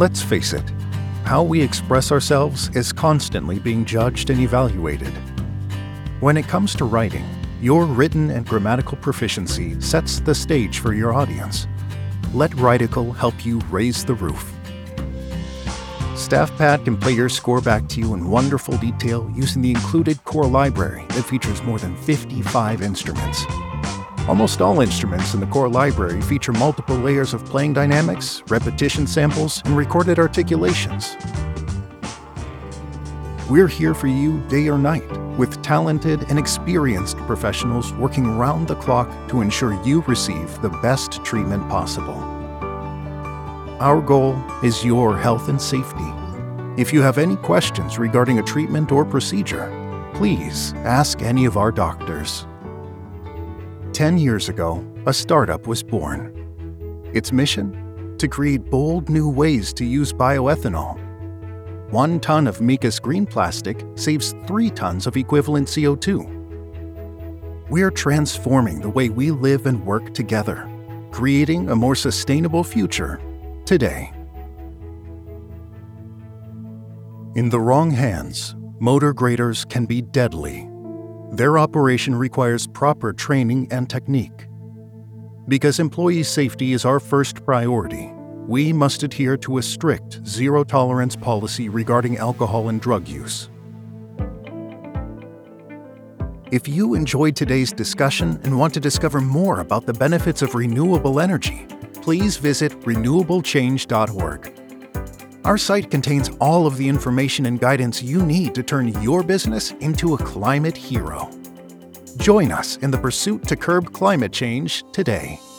Let's face it, how we express ourselves is constantly being judged and evaluated. When it comes to writing, your written and grammatical proficiency sets the stage for your audience. Let Writical help you raise the roof. StaffPad can play your score back to you in wonderful detail using the included core library that features more than 55 instruments. Almost all instruments in the core library feature multiple layers of playing dynamics, repetition samples, and recorded articulations. We're here for you day or night, with talented and experienced professionals working round the clock to ensure you receive the best treatment possible. Our goal is your health and safety. If you have any questions regarding a treatment or procedure, please ask any of our doctors. 10 years ago, a startup was born. Its mission? To create bold new ways to use bioethanol. 1 ton of Micas green plastic saves 3 tons of equivalent CO2. We're transforming the way we live and work together, creating a more sustainable future today. In the wrong hands, motor graders can be deadly. Their operation requires proper training and technique. Because employee safety is our first priority, we must adhere to a strict zero-tolerance policy regarding alcohol and drug use. If you enjoyed today's discussion and want to discover more about the benefits of renewable energy, please visit renewablechange.org. Our site contains all of the information and guidance you need to turn your business into a climate hero. Join us in the pursuit to curb climate change today.